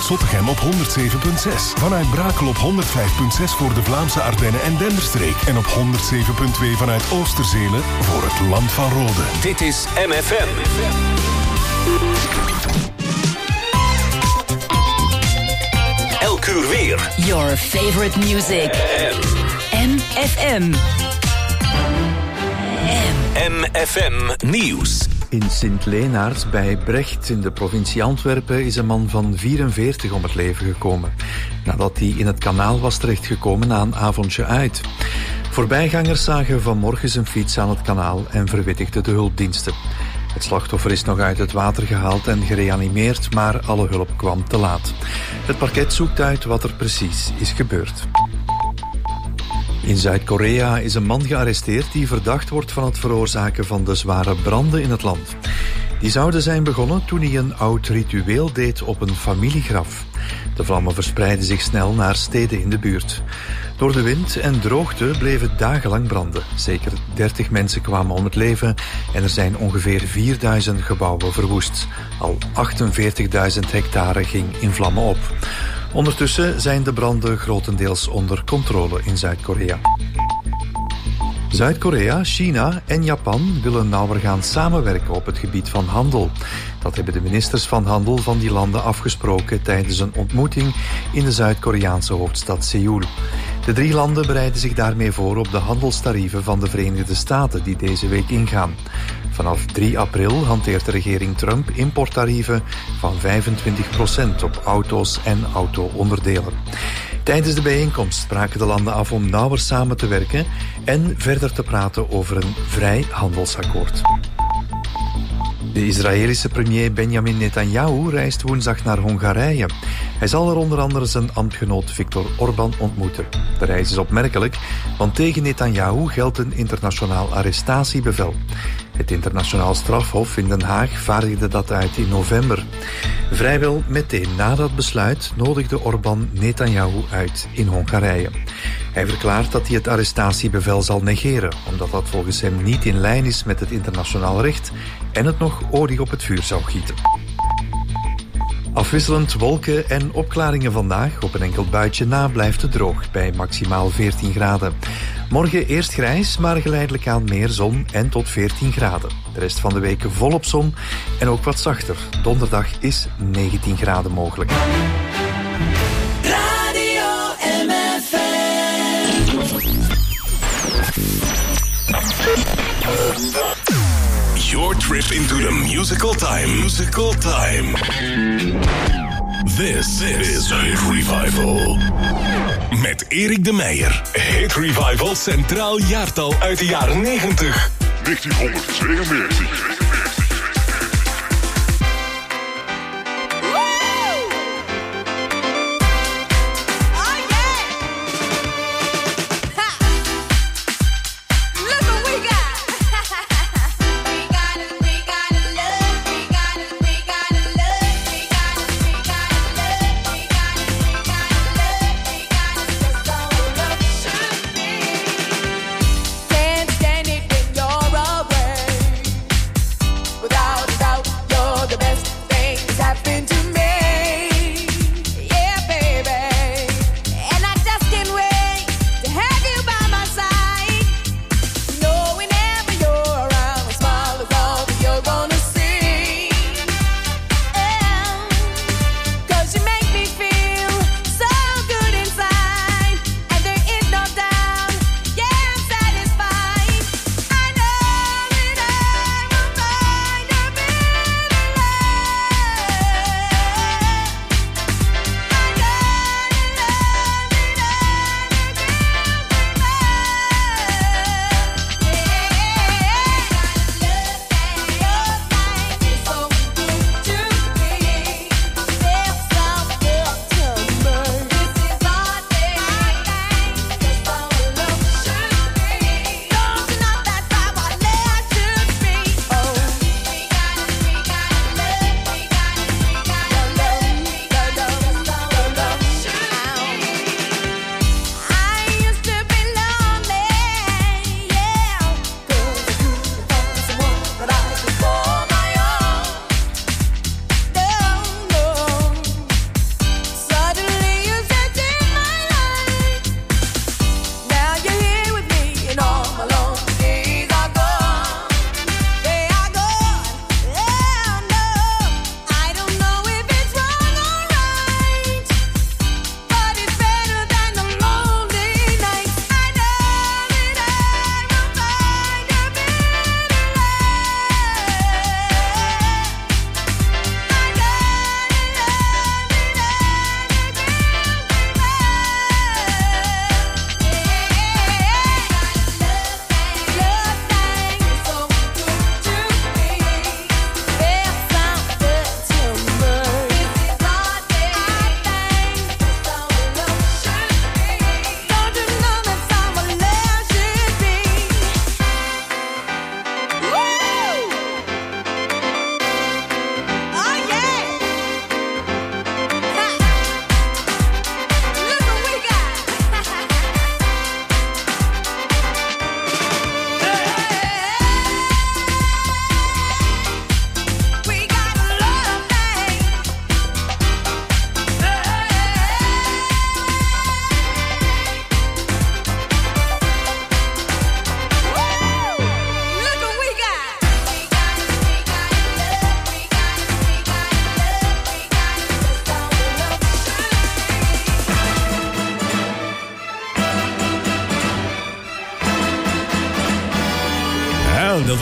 vanuit Zottegem op 107.6. Vanuit Brakel op 105.6 voor de Vlaamse Ardennen en Denderstreek. En op 107.2 vanuit Oosterzele voor het Land van Rode. Dit is MFM. Elk uur weer. Your favorite music. MFM. MFM Nieuws. In Sint-Leenaert bij Brecht in de provincie Antwerpen is een man van 44 om het leven gekomen, nadat hij in het kanaal was terechtgekomen na een avondje uit. Voorbijgangers zagen vanmorgen zijn fiets aan het kanaal en verwittigden de hulpdiensten. Het slachtoffer is nog uit het water gehaald en gereanimeerd, maar alle hulp kwam te laat. Het parket zoekt uit wat er precies is gebeurd. In Zuid-Korea is een man gearresteerd die verdacht wordt van het veroorzaken van de zware branden in het land. Die zouden zijn begonnen toen hij een oud ritueel deed op een familiegraf. De vlammen verspreidden zich snel naar steden in de buurt. Door de wind en droogte bleven dagenlang branden. Zeker 30 mensen kwamen om het leven en er zijn ongeveer 4000 gebouwen verwoest. Al 48.000 hectare ging in vlammen op. Ondertussen zijn de branden grotendeels onder controle in Zuid-Korea. Zuid-Korea, China en Japan willen nauwer gaan samenwerken op het gebied van handel. Dat hebben de ministers van handel van die landen afgesproken tijdens een ontmoeting in de Zuid-Koreaanse hoofdstad Seoul. De 3 landen bereiden zich daarmee voor op de handelstarieven van de Verenigde Staten die deze week ingaan. Vanaf 3 april hanteert de regering Trump importtarieven van 25% op auto's en auto-onderdelen. Tijdens de bijeenkomst spraken de landen af om nauwer samen te werken en verder te praten over een vrij handelsakkoord. De Israëlische premier Benjamin Netanyahu reist woensdag naar Hongarije. Hij zal er onder andere zijn ambtgenoot Viktor Orbán ontmoeten. De reis is opmerkelijk, want tegen Netanyahu geldt een internationaal arrestatiebevel. Het internationaal strafhof in Den Haag vaardigde dat uit in november. Vrijwel meteen na dat besluit nodigde Orbán Netanyahu uit in Hongarije. Hij verklaart dat hij het arrestatiebevel zal negeren, omdat dat volgens hem niet in lijn is met het internationaal recht en het nog olie op het vuur zou gieten. Afwisselend wolken en opklaringen vandaag. Op een enkel buitje na blijft het droog bij maximaal 14 graden. Morgen eerst grijs, maar geleidelijk aan meer zon en tot 14 graden. De rest van de week volop zon en ook wat zachter. Donderdag is 19 graden mogelijk. Radio MFM. Your trip into the musical time. Musical time. This is Hit Revival. Met Erik de Meijer. Hit Revival Centraal Jaartal uit de jaren 90. 1992.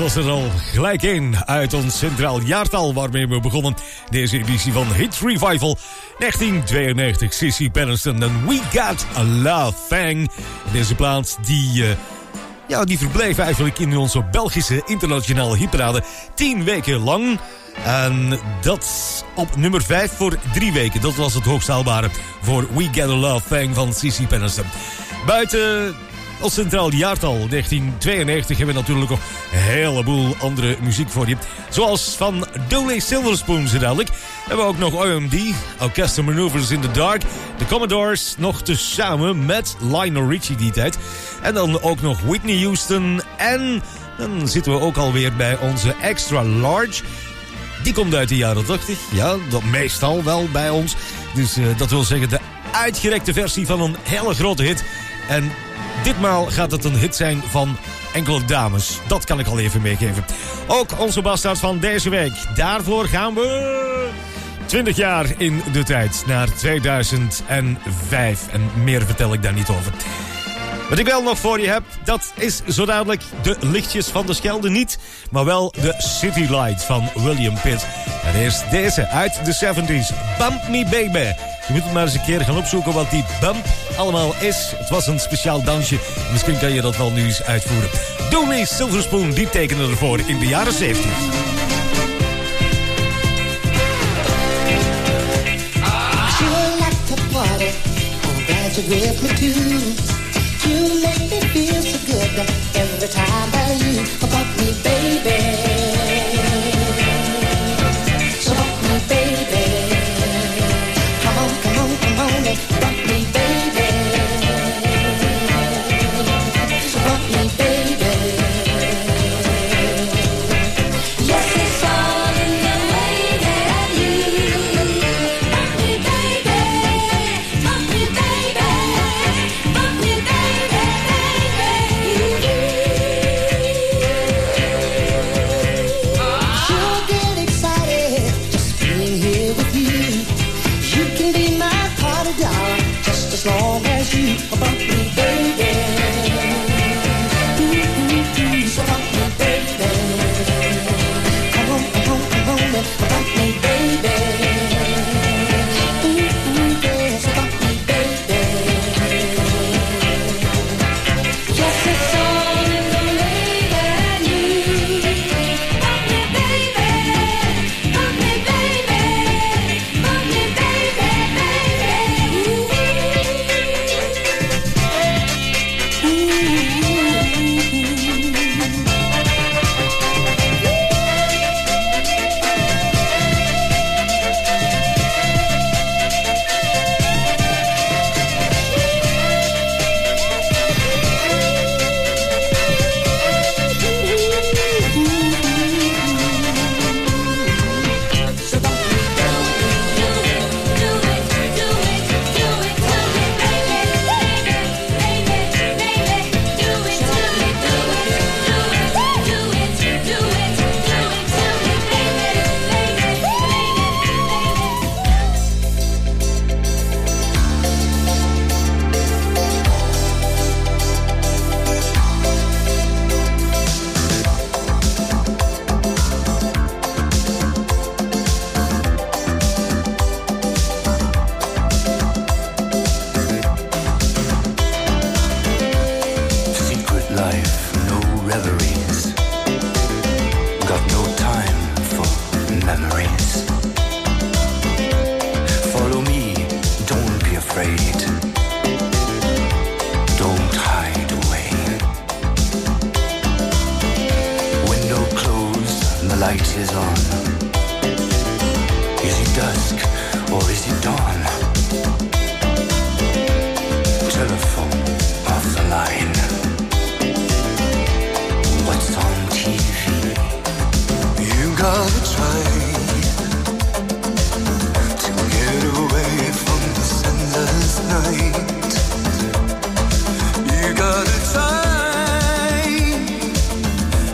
was er al gelijk één uit ons centraal jaartal waarmee we begonnen. Deze editie van Hit Revival 1992. Sissy Peniston en We Got a Love Thing. Deze plaat die verbleef eigenlijk in onze Belgische internationale hitparade 10 weken lang. En dat op nummer 5 voor 3 weken. Dat was het hoogst haalbare voor We Got a Love Thing van Sissy Peniston. Buiten ons centraal jaartal 1992 hebben we natuurlijk nog een heleboel andere muziek voor je. Zoals van Dooley Silverspoon zo dadelijk. Hebben we ook nog OMD, Orchestra Maneuvers in the Dark. De Commodores nog tezamen met Lionel Richie die tijd. En dan ook nog Whitney Houston. En dan zitten we ook alweer bij onze Extra Large. Die komt uit de jaren 80. Ja, dat meestal wel bij ons. Dus dat wil zeggen de uitgerekte versie van een hele grote hit. En ditmaal gaat het een hit zijn van enkele dames. Dat kan ik al even meegeven. Ook onze bastard van deze week. Daarvoor gaan we 20 jaar in de tijd. Naar 2005. En meer vertel ik daar niet over. Wat ik wel nog voor je heb, dat is zo dadelijk de lichtjes van de Schelde niet. Maar wel de City Lights van William Pitt. En eerst deze uit de 70s. Bump Me Baby. Je moet het maar eens een keer gaan opzoeken wat die bump allemaal is. Het was een speciaal dansje. Misschien kan je dat wel nu eens uitvoeren. Dooley Silverspoon, die tekende ervoor in de jaren 70. You make me feel so good every time that you bump me, baby. So bump me, baby. Come on, come on, come on and bump me, baby. So bump me, baby. Yes, it's all in the way that you bump me, baby. Bump me, baby. Bump me, baby. Sure get excited just being here with you. You can be my party doll just as long as you bump me, baby. So bump me, baby. Come on, come on, come on and bump me, baby. Yeah, so bump me, baby. Yes, it's all in the way that you bump me, baby. Bump me, baby. Bump me, baby,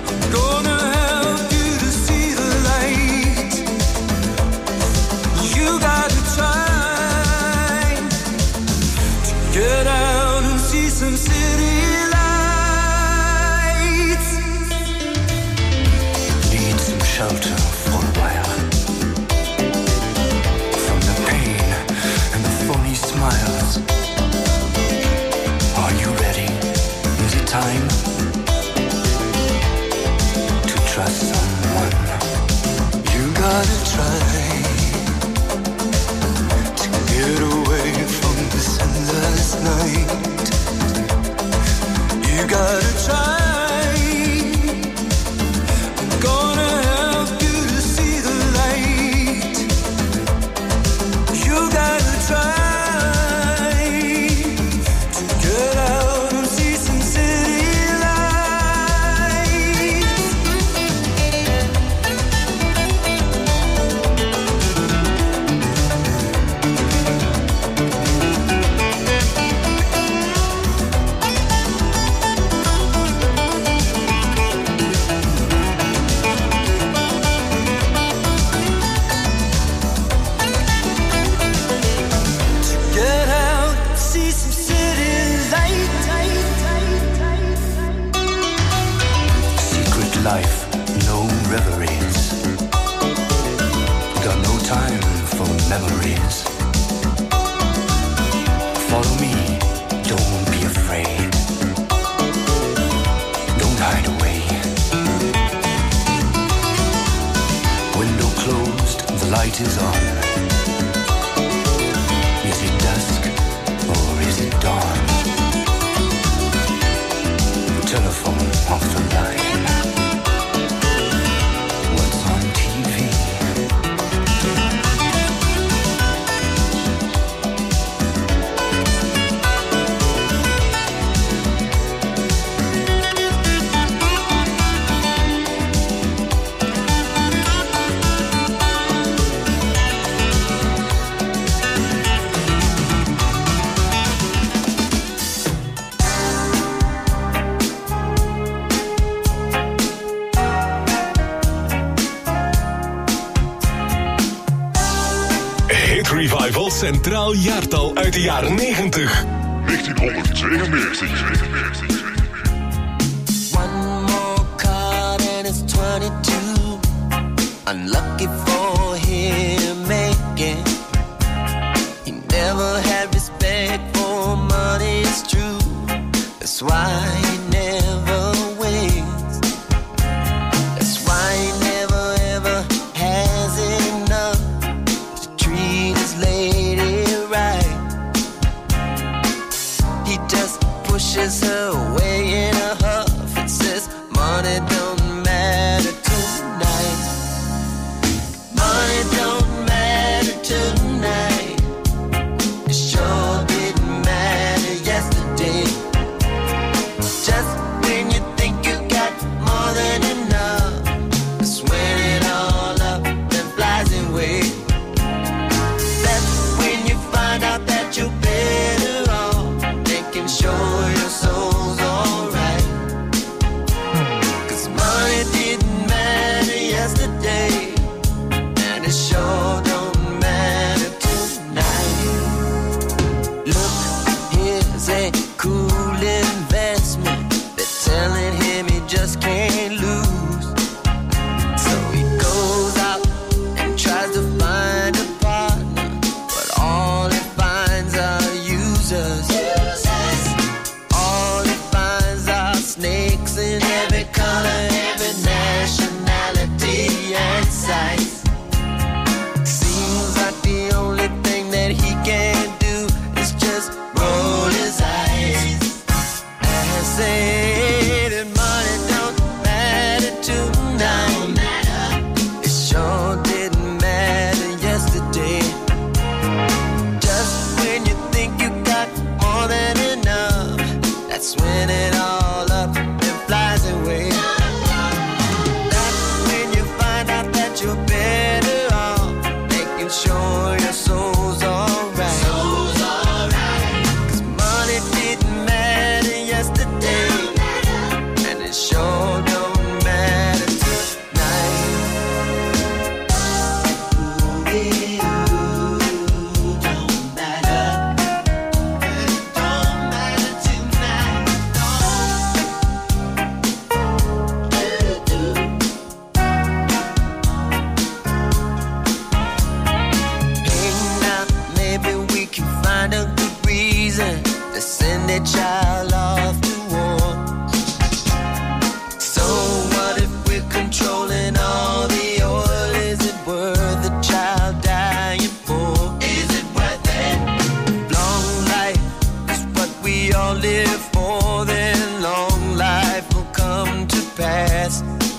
You got no time for memories. Follow me, don't be afraid. Don't hide away. Window closed, the light is on. Is it dusk or is it dawn? Telephone off the line. What's on TV? Revival Centraal Jaartal uit de jaren 90. 1992. One more card and it's 22. Unlucky for him again. He never had respect for money, it's true. That's why he never wins. That's why he never ever has enough to treat his lady right. He just pushes her away in a huff and says, money don't matter tonight. Money don't matter tonight. It sure didn't matter yesterday. Just when you think you got more than enough, that's when it all up and flies away. That's when you find out that you're better off making sure your soul's alright. 'Cause money didn't matter yesterday, and it sure don't matter tonight. Look, here's a cool investment. They're telling him he just can't lose. So he goes out and tries to find a partner, but all he finds are users. All he finds are snakes in every color, every nationality and size. Seems like the only thing that he can do is just roll his eyes and say that money don't matter tonight. It sure didn't matter yesterday. Just when you think you got more than enough, that's when it all up and flies away. That's when you find out that you're better off making sure your soul's alright. 'Cause money didn't matter yesterday, and it sure don't matter tonight. Ooh, don't matter. It don't matter tonight. Hey, now maybe we can find a good reason to send a child off to war. So what if we're controlling all the oil? Is it worth the child dying for? Is it worth it? Long life is what we all live for. Then long life will come to pass.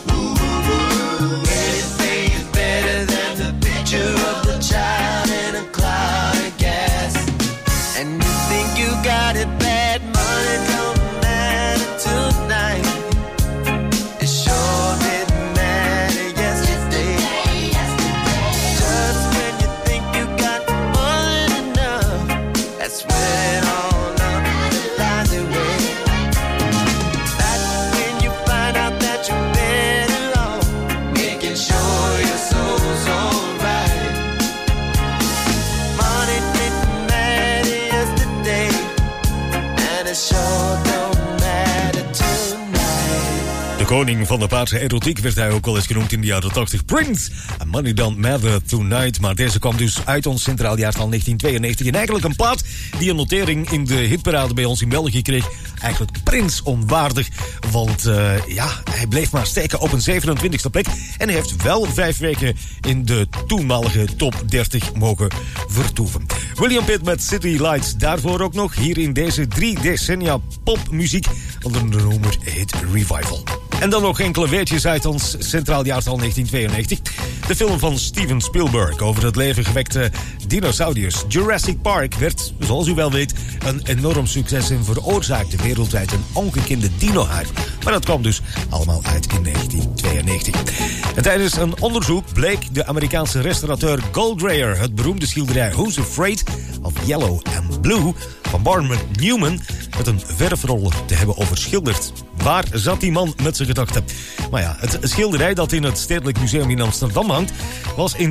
Anything is better than the picture of the child in a cloud of gas. And you think you got it bad, money don't matter tonight. It sure didn't matter yesterday. Just koning van de paarse erotiek werd hij ook wel eens genoemd in de jaren 80. Prince, and Money Don't Matter Tonight. Maar deze kwam dus uit ons centraal jaartal 1992. En eigenlijk een plaat die een notering in de hitparade bij ons in België kreeg. Eigenlijk Prince onwaardig. Want hij bleef maar steken op een 27e plek. En hij heeft wel 5 weken in de toenmalige top 30 mogen vertoeven. William Pitt met City Lights. Daarvoor ook nog hier in deze 3 decennia popmuziek onder de noemer Hit Revival. En dan nog enkele weetjes uit ons centraal jaartal 1992. De film van Steven Spielberg over het leven gewekte dinosauriërs Jurassic Park werd, zoals u wel weet, een enorm succes en veroorzaakte wereldwijd een ongekende dino-hype. Maar dat kwam dus allemaal uit in 1992. En tijdens een onderzoek bleek de Amerikaanse restaurateur Goldrayer het beroemde schilderij Who's Afraid of Yellow and Blue van Barnum Newman met een verfroller te hebben overschilderd. Waar zat die man met zijn gedachten? Maar ja, het schilderij dat in het Stedelijk Museum in Amsterdam hangt was in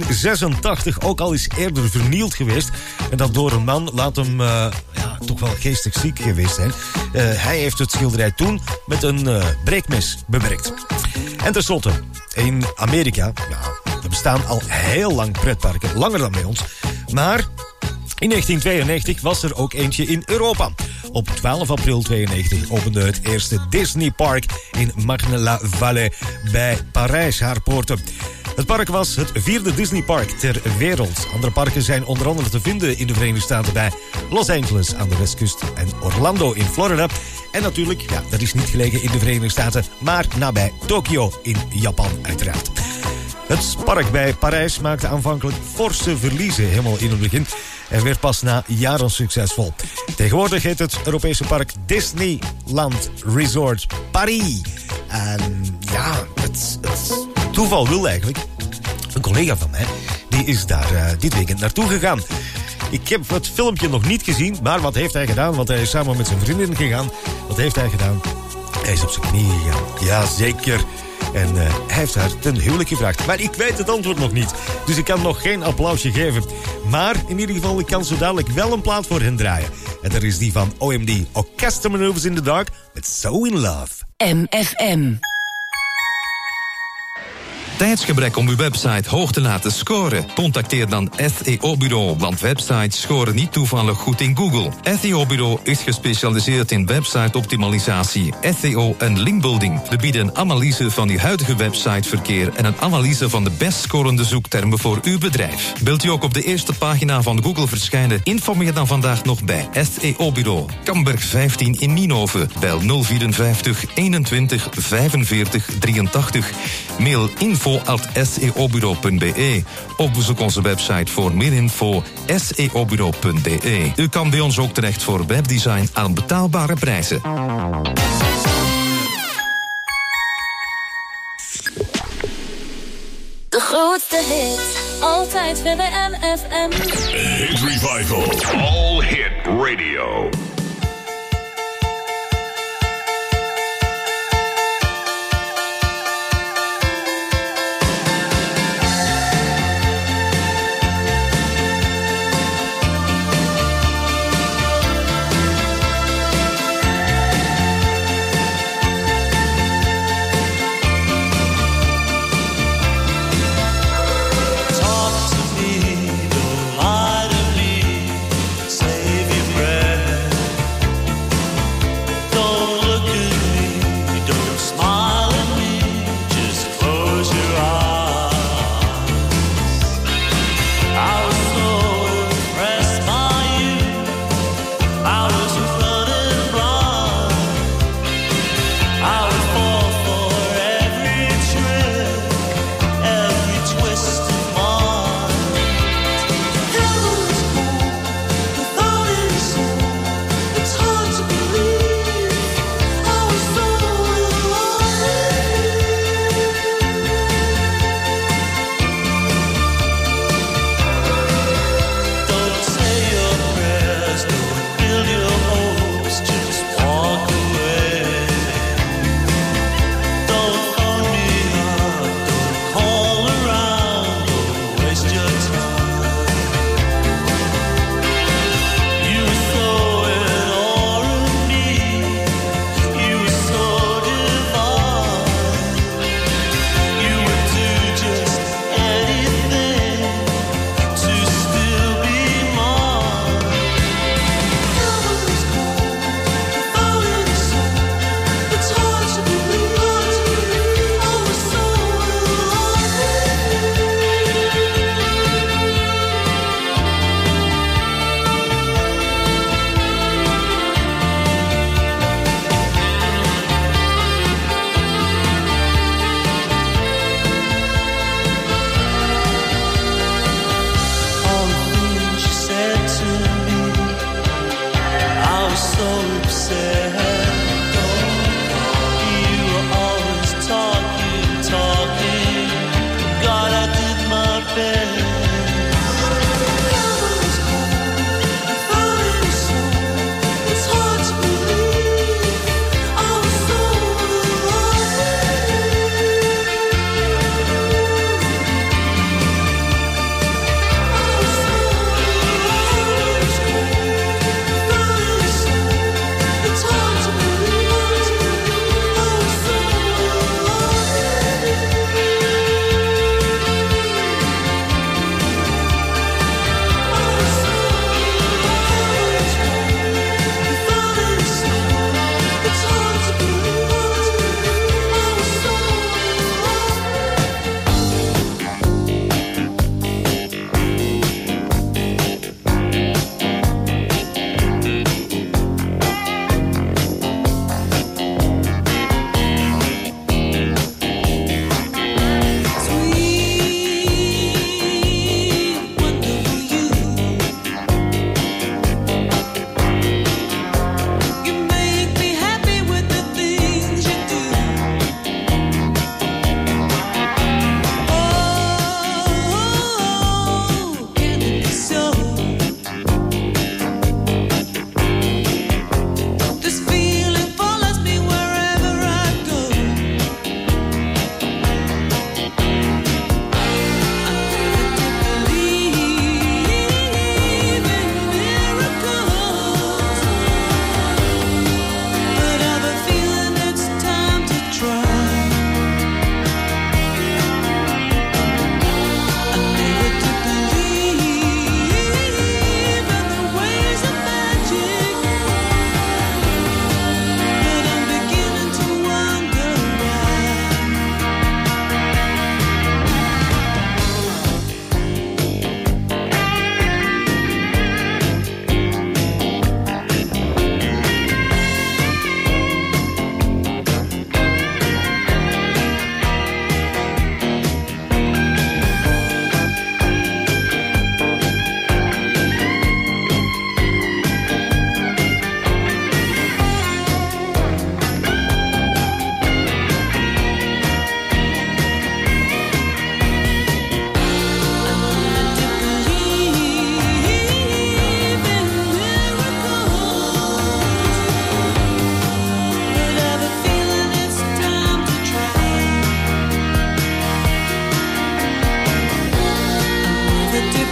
86 ook al eens eerder vernield geweest. En dat door een man, laat hem toch wel geestig ziek geweest zijn. Hij heeft het schilderij toen met een breekmes bewerkt. En tenslotte, in Amerika, er bestaan al heel lang pretparken, langer dan bij ons. Maar in 1992 was er ook eentje in Europa. Op 12 april 92 opende het eerste Disney-park in Marne-la-Vallée bij Parijs haar poorten. Het park was het 4e Disney-park ter wereld. Andere parken zijn onder andere te vinden in de Verenigde Staten bij Los Angeles aan de westkust en Orlando in Florida. En natuurlijk, dat is niet gelegen in de Verenigde Staten, maar nabij Tokio in Japan uiteraard. Het park bij Parijs maakte aanvankelijk forse verliezen helemaal in het begin en werd pas na jaren succesvol. Tegenwoordig heet het Europese park Disneyland Resort Paris. En het toeval wil eigenlijk, een collega van mij, die is daar dit weekend naartoe gegaan. Ik heb het filmpje nog niet gezien, maar wat heeft hij gedaan? Want hij is samen met zijn vriendin gegaan. Wat heeft hij gedaan? Hij is op zijn knieën gegaan. Jazeker. En hij heeft haar ten huwelijk gevraagd. Maar ik weet het antwoord nog niet. Dus ik kan nog geen applausje geven. Maar in ieder geval, ik kan zo dadelijk wel een plaat voor hen draaien. En dat is die van OMD. Orchestra Maneuvers in the Dark met So In Love. MFM. Tijdsgebrek om uw website hoog te laten scoren? Contacteer dan SEO-bureau, want websites scoren niet toevallig goed in Google. SEO-bureau is gespecialiseerd in website-optimalisatie, SEO en linkbuilding. We bieden een analyse van uw huidige websiteverkeer en een analyse van de best scorende zoektermen voor uw bedrijf. Wilt u ook op de eerste pagina van Google verschijnen? Informeer dan vandaag nog bij SEO-bureau. Kamberg 15 in Nienhoven. Bel 054 21 45 83. Mail info@seobureau.be of bezoek onze website voor meer info seobureau.be. U kan bij ons ook terecht voor webdesign aan betaalbare prijzen. De grootste hit, altijd bij de MFM. Hit Revival. All Hit Radio. Talk to me, don't lie to me. Save your breath.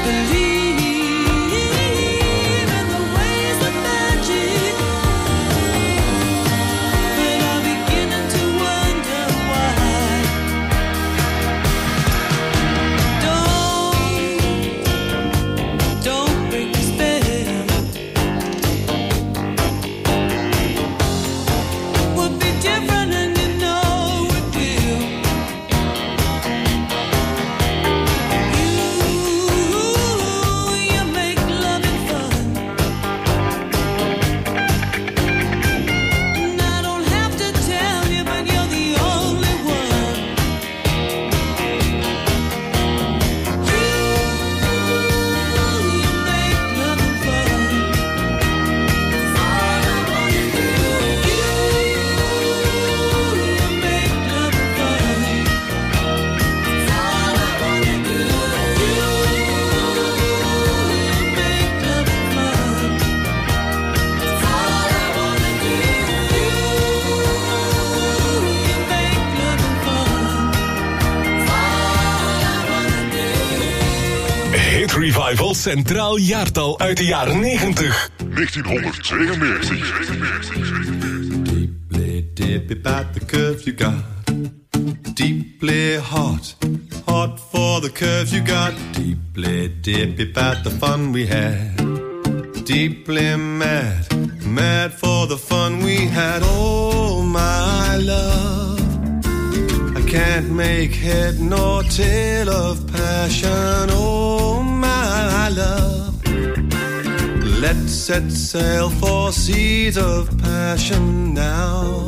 Revival Centraal Jaartal uit de jaren 90. 1992. Deeply dip about the curves you got. Deeply hot, hot for the curves you got. Deeply dip about the fun we had. Deeply mad, mad for the fun we had. Oh my love, I can't make head nor tail of passion. Oh my love, let's set sail for seas of passion now.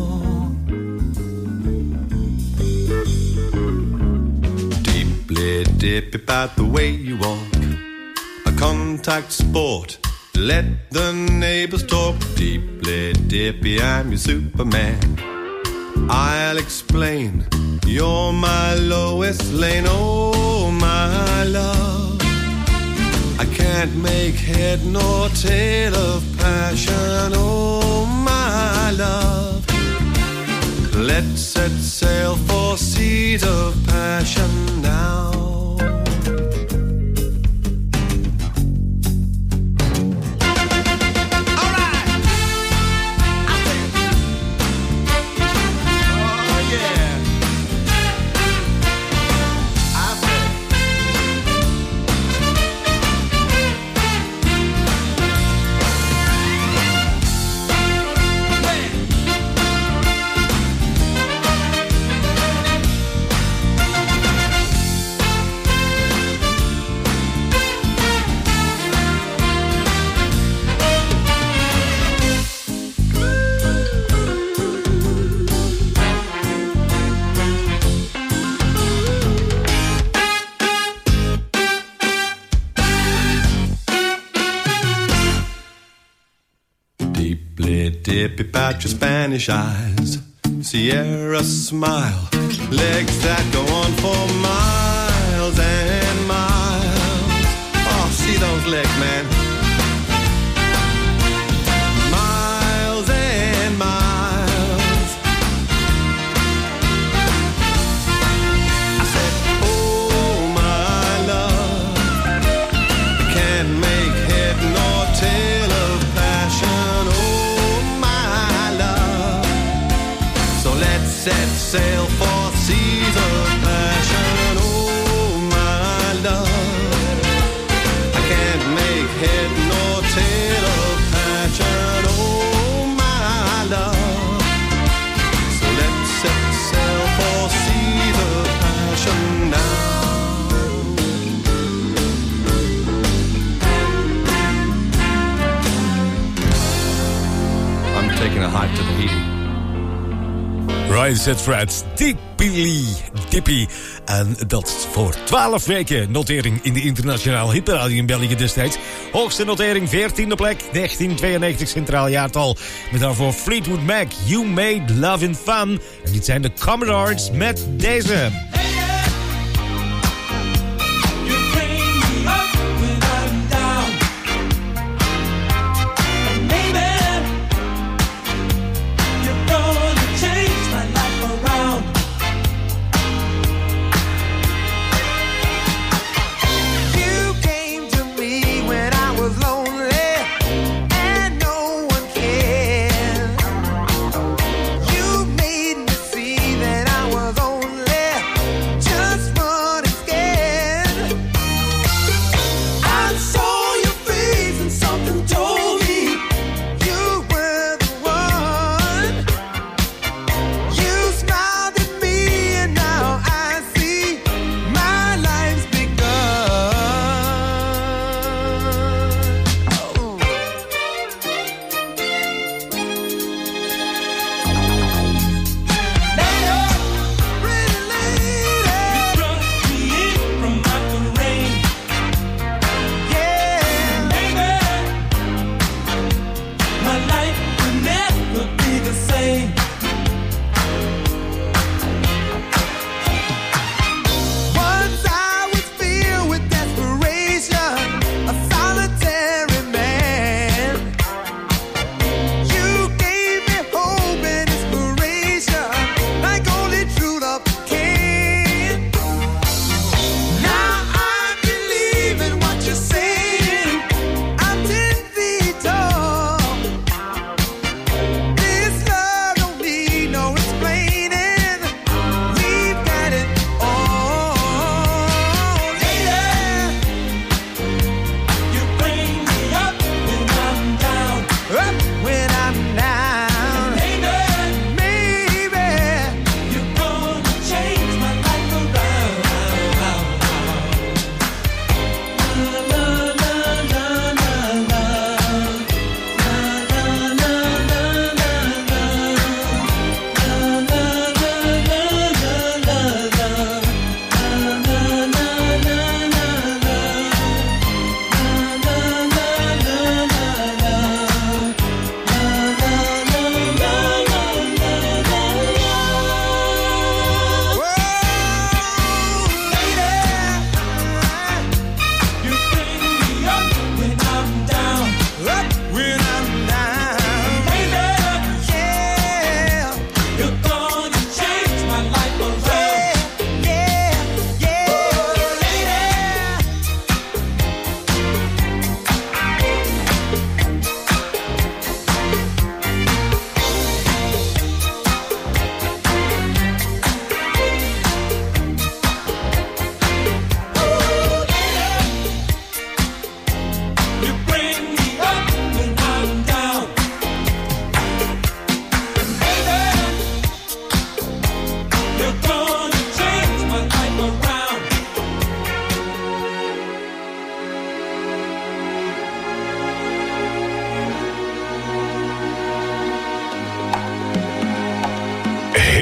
Deeply dip about the way you walk, a contact sport. Let the neighbors talk. Deeply dippy, I'm your Superman. I'll explain, you're my lowest lane. Oh my love, I can't make head nor tail of passion. Oh my love, let's set sail for seas of passion now. Dip about your Spanish eyes, Sierra smile, legs that go on for miles and miles. Oh, see those legs, man. Miles and miles. I said, oh my love, I can't make head nor tail of passion. Set sail for seas of passion. Oh my love, I can't make head nor tail of passion. Oh my love, so let's set sail for seas of passion now. I'm taking a hike to the heat. Ryan Set Fred, Dippy. En dat voor 12 weken notering in de internationale hitparade in België destijds. Hoogste notering 14e plek, 1992 Centraal Jaartal. Met daarvoor Fleetwood Mac, You Made Lovin' Fun. En dit zijn de Commodores met deze. You came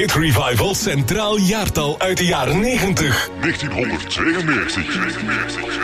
Hit Revival Centraal Jaartal uit de jaren 90. 1992.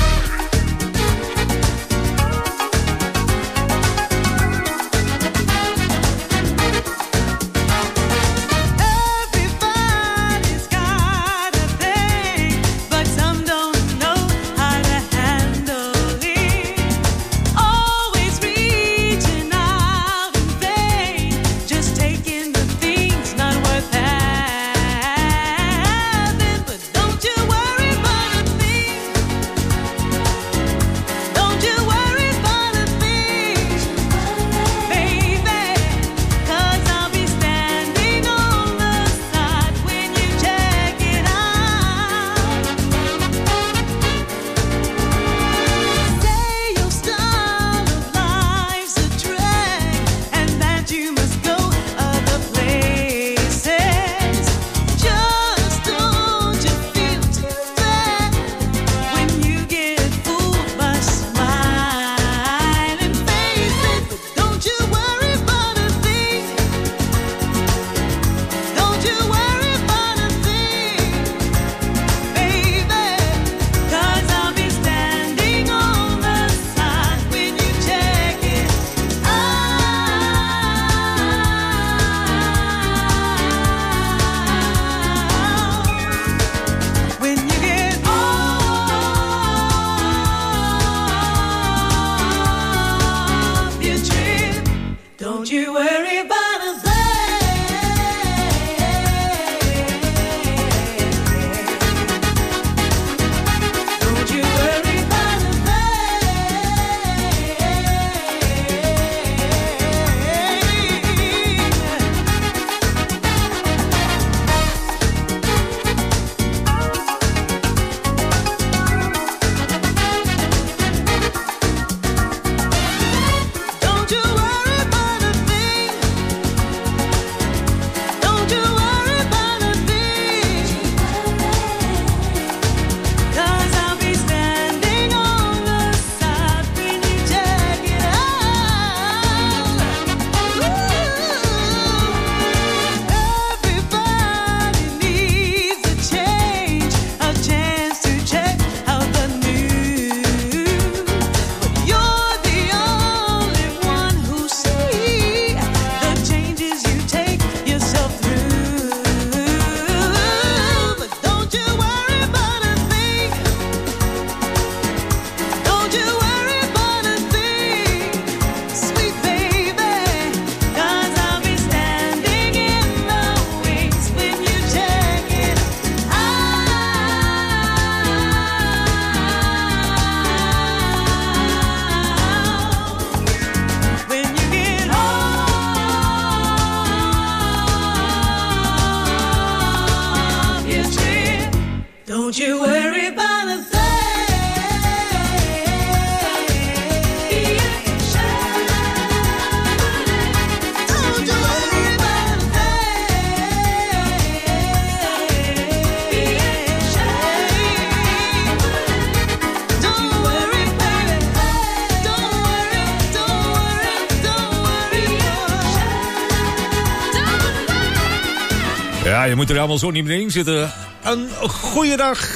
Ja, je moet er allemaal zo niet meer in zitten. Een goede dag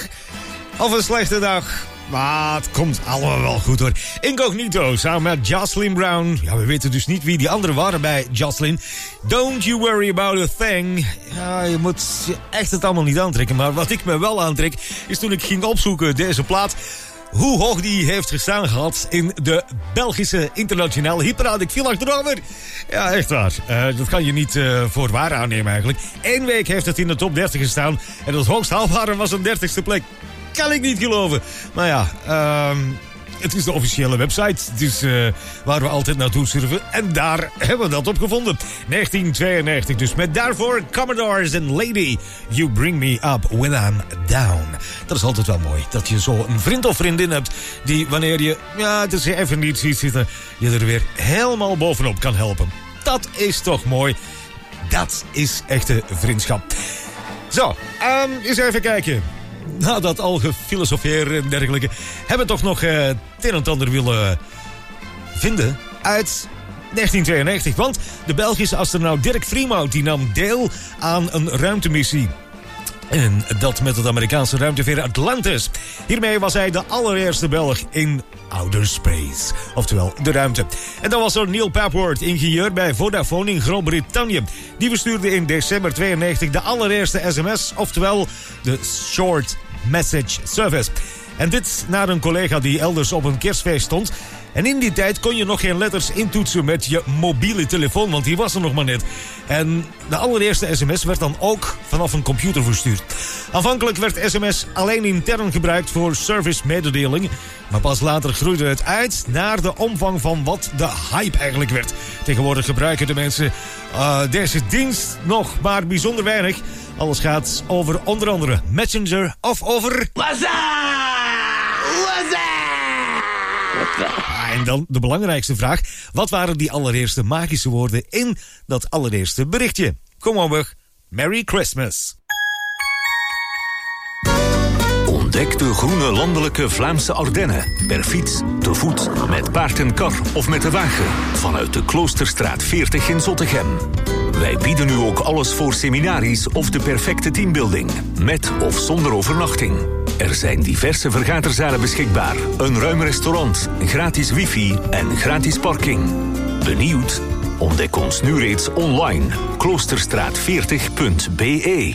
of een slechte dag. Maar het komt allemaal wel goed hoor. Incognito samen met Jocelyn Brown. Ja, we weten dus niet wie die anderen waren bij Jocelyn. Don't you worry about a thing. Ja, je moet echt het allemaal niet aantrekken. Maar wat ik me wel aantrek is toen ik ging opzoeken deze plaat, hoe hoog die heeft gestaan gehad in de Belgische internationale hitparade. Ik viel achterover. Ja, echt waar. Dat kan je niet voor waar aannemen eigenlijk. 1 week heeft het in de top 30 gestaan. En het hoogst haalbare was een 30ste plek. Kan ik niet geloven. Maar ja, het is de officiële website. Het is waar we altijd naartoe surfen. En daar hebben we dat op gevonden. 1992 dus. Met daarvoor Commodores en Lady. You bring me up when I'm down. Dat is altijd wel mooi. Dat je zo een vriend of vriendin hebt die wanneer je het is even niet ziet zitten, je er weer helemaal bovenop kan helpen. Dat is toch mooi. Dat is echte vriendschap. Zo, eens even kijken. Na dat al gefilosofeer en dergelijke, hebben we toch nog het een en ander willen vinden uit 1992, want de Belgische astronaut Dirk Vriemhout die nam deel aan een ruimtemissie. En dat met het Amerikaanse ruimteveer Atlantis. Hiermee was hij de allereerste Belg in outer space. Oftewel de ruimte. En dan was er Neil Papworth, ingenieur bij Vodafone in Groot-Brittannië. Die verstuurde in december 92 de allereerste sms. Oftewel de Short Message Service. En dit naar een collega die elders op een kerstfeest stond. En in die tijd kon je nog geen letters intoetsen met je mobiele telefoon, want die was er nog maar net. En de allereerste sms werd dan ook vanaf een computer verstuurd. Aanvankelijk werd sms alleen intern gebruikt voor service-mededeling. Maar pas later groeide het uit naar de omvang van wat de hype eigenlijk werd. Tegenwoordig gebruiken de mensen deze dienst nog maar bijzonder weinig. Alles gaat over onder andere Messenger of over... En dan de belangrijkste vraag. Wat waren die allereerste magische woorden in dat allereerste berichtje? Kom op, Merry Christmas. Ontdek de groene landelijke Vlaamse Ardennen. Per fiets, te voet, met paard en kar of met de wagen. Vanuit de Kloosterstraat 40 in Zottegem. Wij bieden nu ook alles voor seminaries of de perfecte teambuilding. Met of zonder overnachting. Er zijn diverse vergaderzalen beschikbaar. Een ruim restaurant, gratis wifi en gratis parking. Benieuwd? Ontdek ons nu reeds online. Kloosterstraat40.be.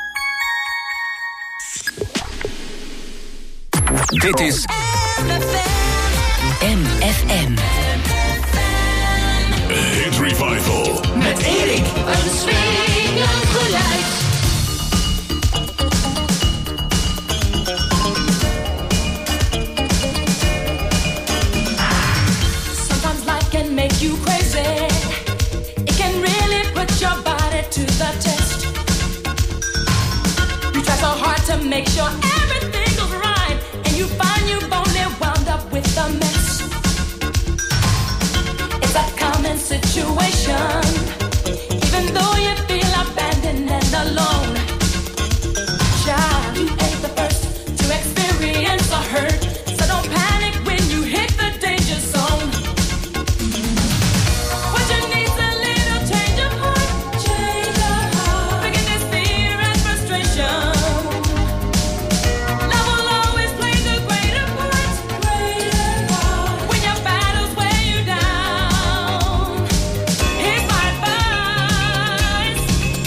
Dit is MFM. Hit Revival. Met Erik, een swingend geluid. Sometimes life can make you crazy. It can really put your body to the test. You try so hard to make sure everything goes right, and you find you've only wound up with a mess. It's a common situation, even though you feel abandoned and alone. Child, you ain't the first to experience a hurt, so don't panic when you hit the danger zone. What you need's a little change of heart, forget this fear and frustration. Love will always play the greater part when your battles weigh you down. Here's my advice.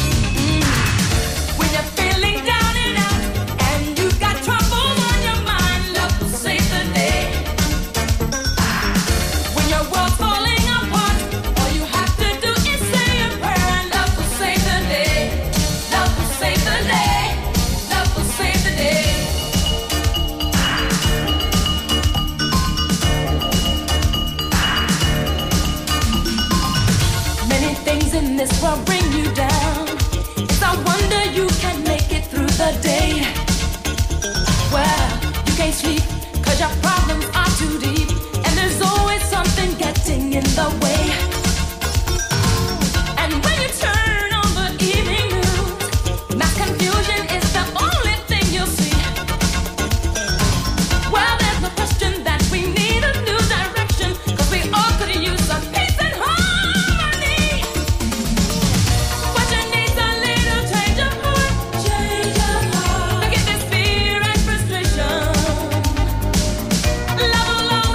When you're feeling down and out and you've got troubles on your mind, love will save the day. When your world's falling apart, all you have to do is say a prayer and love will save the day. Love will save the day. Love will save the day. Many things in this world bring you down. It's a wonder you can make it through the day. Well, you can't sleep 'cause your problems are too deep, and there's always something getting in the way. And when you turn on the evening news, mass confusion is the only thing you'll see. Well, there's no question that we need a new direction, 'cause we all could use some peace and harmony. What you need's a little change of heart, forget this fear and frustration. Love will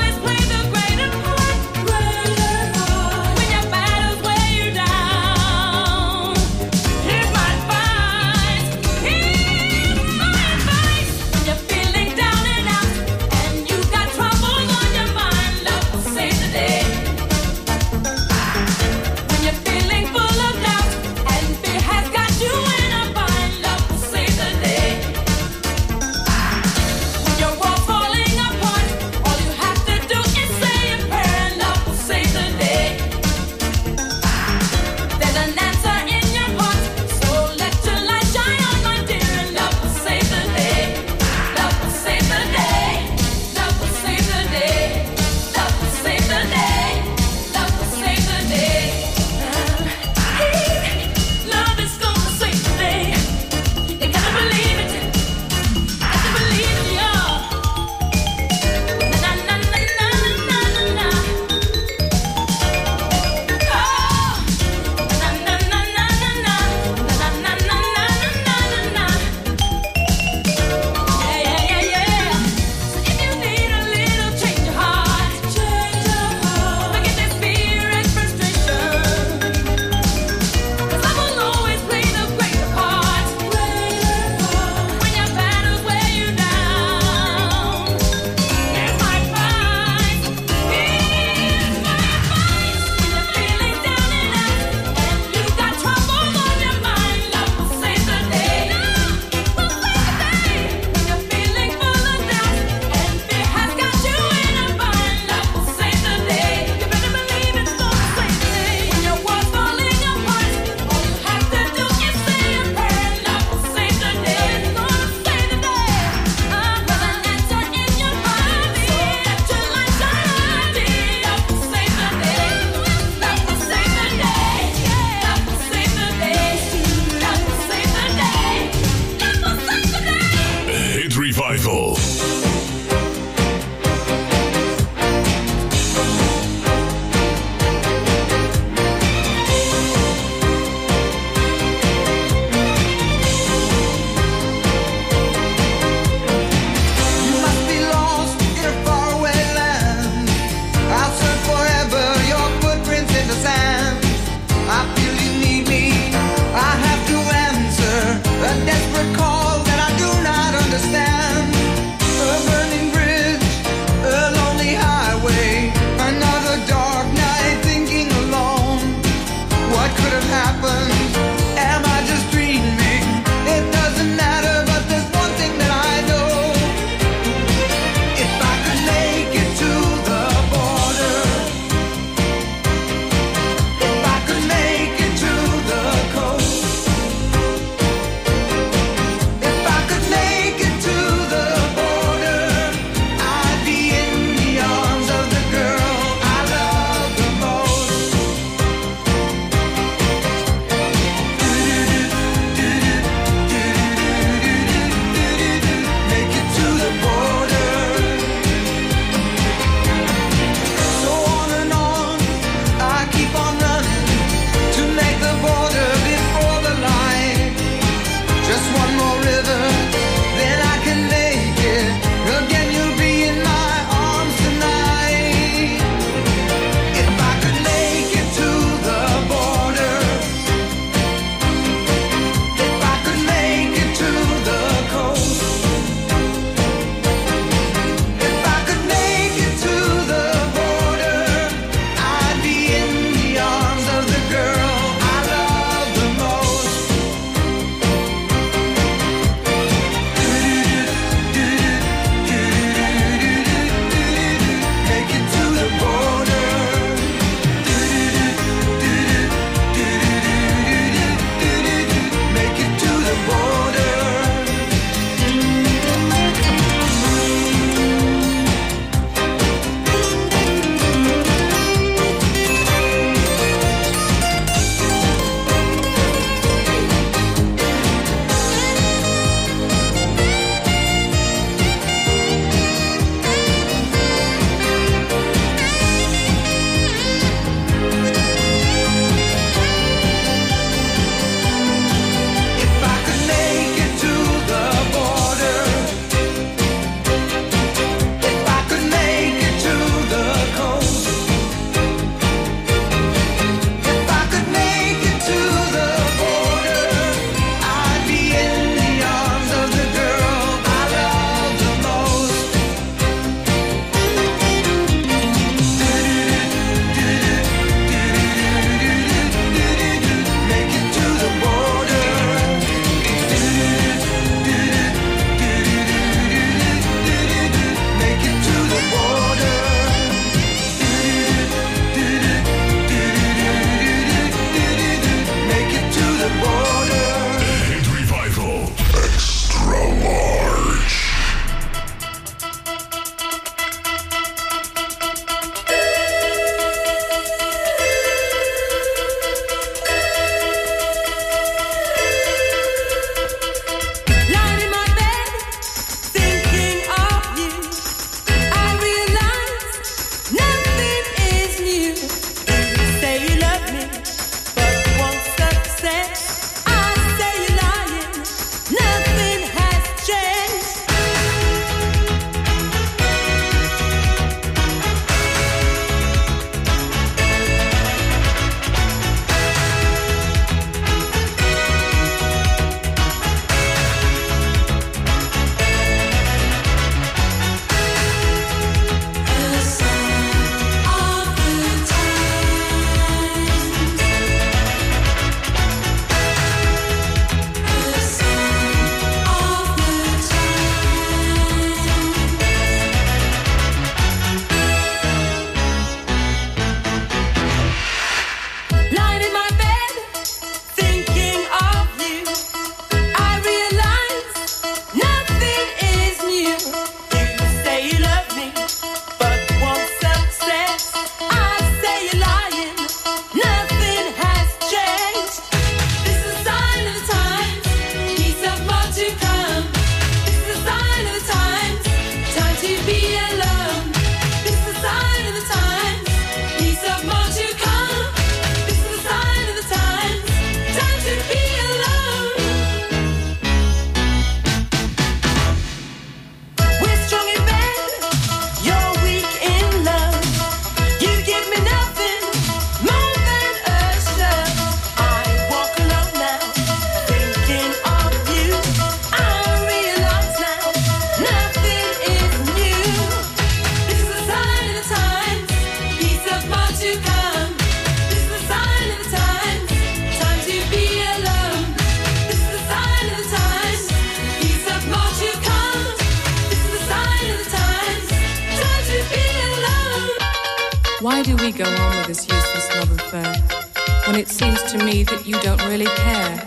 Why do we go on with this useless love affair when it seems to me that you don't really care?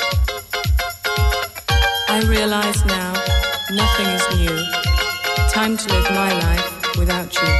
I realize now nothing is new. Time to live my life without you.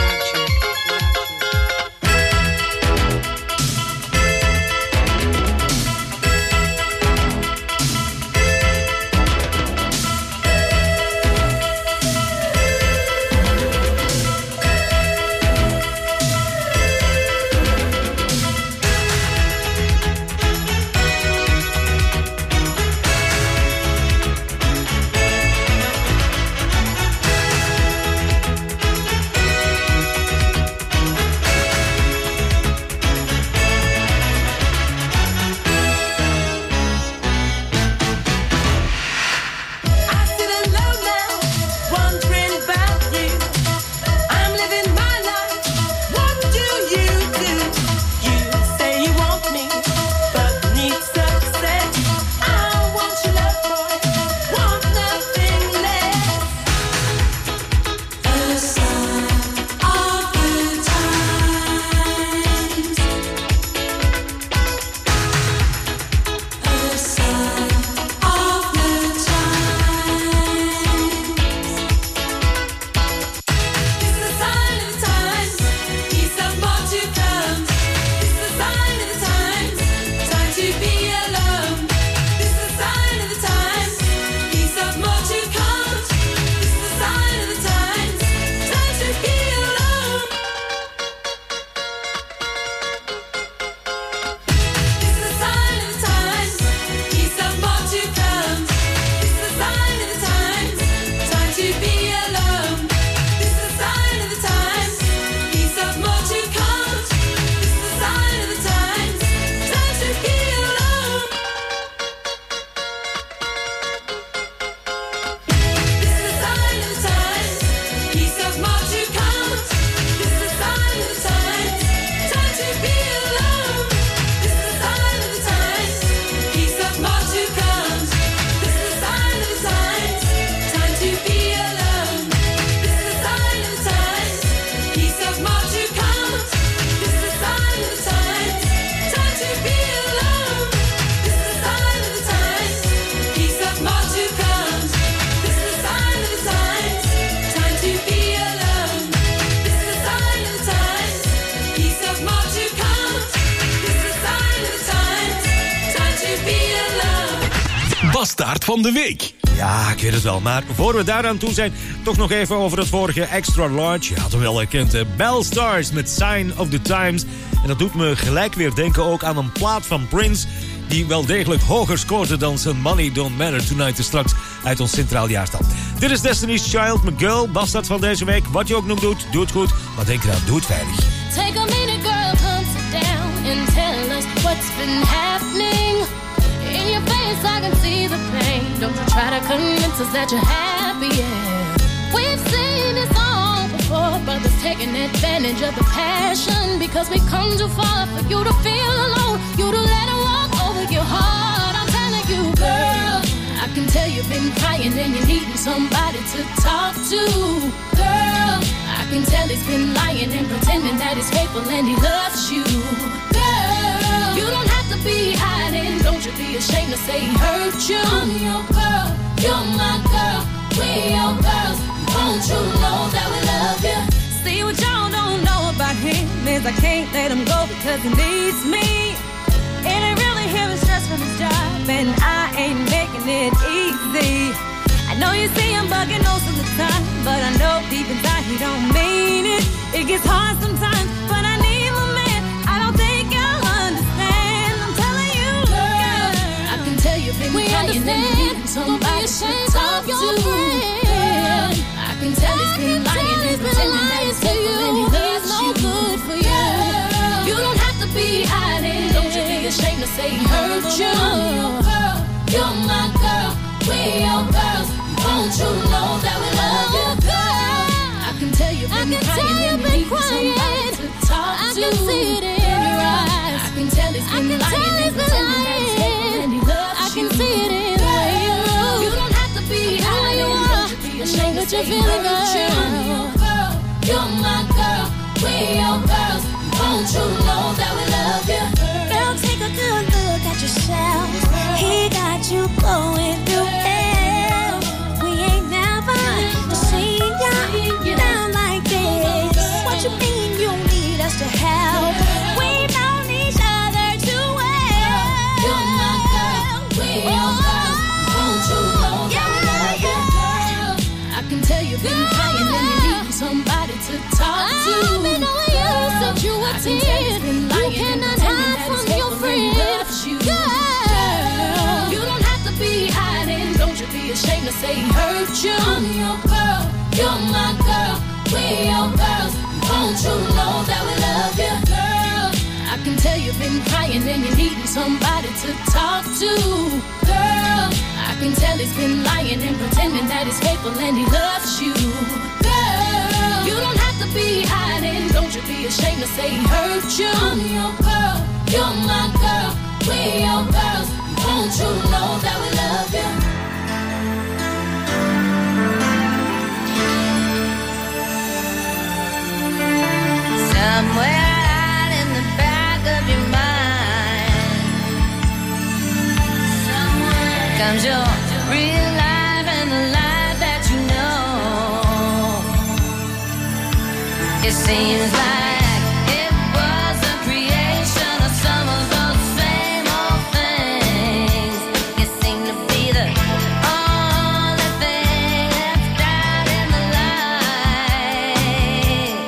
Bastaard van de week. Ja, ik weet het wel, maar voor we daaraan toe zijn, toch nog even over het vorige Extra Large. Je had hem wel herkend, Bell Stars met Sign of the Times. En dat doet me gelijk weer denken ook aan een plaat van Prince, die wel degelijk hoger scoorde dan zijn Money Don't Matter Tonight, straks uit ons centraal jaartal. Dit is Destiny's Child met Girl, Bastaard van deze week. Wat je ook nog doet, doe het goed, maar denk eraan, doe het veilig. Take a minute, girl, come sit down and tell us what's been happening. In your face, I can see the pain. Don't you try to convince us that you're happy, yeah. We've seen this all before, brothers taking advantage of the passion. Because we come too far for you to feel alone, you to let it walk over your heart. I'm telling you, girl, I can tell you've been crying and you're needing somebody to talk to. Girl, I can tell he's been lying and pretending that he's faithful and he loves you. Girl, you don't have to be hiding. Don't you be ashamed to say he hurt you. I'm your girl, you're my girl, we your girls. Won't you know that we love you? See, what y'all don't know about him is I can't let him go because he needs me. It ain't really him, it's stress from his job, and I ain't making it easy. I know you see him bugging most of the time, but I know deep inside he don't mean it. It gets hard sometimes, but I need my man. I don't think you'll understand. I'm telling you, girl, I can tell you've been crying and you need somebody to talk to. Girl, I can tell he's been lying and pretending that he's faithful and he loves you. Good for you. You don't have to be hiding. Don't you be ashamed to say he hurt you. I'm your girl, you're my girl, we your girls. Won't you know that we love you, girl? I can tell you've been crying and you need somebody to talk to. I can see it in your eyes. I can tell he's been lying and pretending that he's faithful and he loves you. I can see it in the way you look. You don't have to be hiding. Don't you be ashamed to say he hurt you. I'm your girl, you're my girl, we're your girls. Won't you know that we love you? Girl, take a good look at yourself. He got you going through hell. We ain't never seen you down like this. What you mean you need us to help? We've known each other too well. You're my girl, we're your girls. Won't you know that we love you? Girl, I can tell you've been crying and you need somebody to talk to. I've been knowing you since you were 10. You cannot hide from your friends. Girl, you don't have to be hiding. Don't you be ashamed to say he hurt you. I'm your girl, you're my girl. We're your girls. Won't you know that we love you? Girl, I can tell you've been crying and you're needing somebody to talk to. Girl, I can tell he's been lying and pretending that he's faithful and he loves you. Girl, you don't have to be hiding. Don't you be ashamed to say he hurt you. I'm your girl, you're my girl. We're your girls. Won't you know that we love you? Somewhere out in the back of your mind comes your real life and the life that you know. It seems like it was a creation of some of those same old things. It seemed to be the only thing that's died in the light.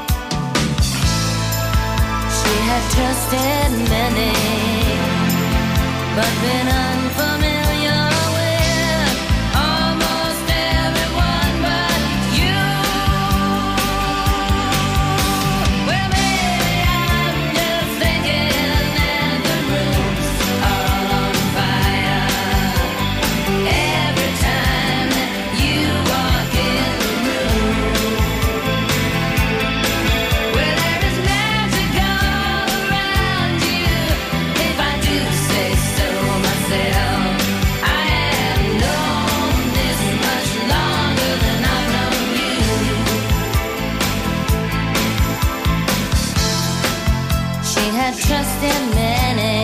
She had trusted many, but been unfamiliar with almost everyone but you. Well, maybe I'm just thinking that the room's all on fire every time that you walk in the room. Well, there is magic all around you, if I do say so myself. I have known this much longer than I've known you. She had trust in many,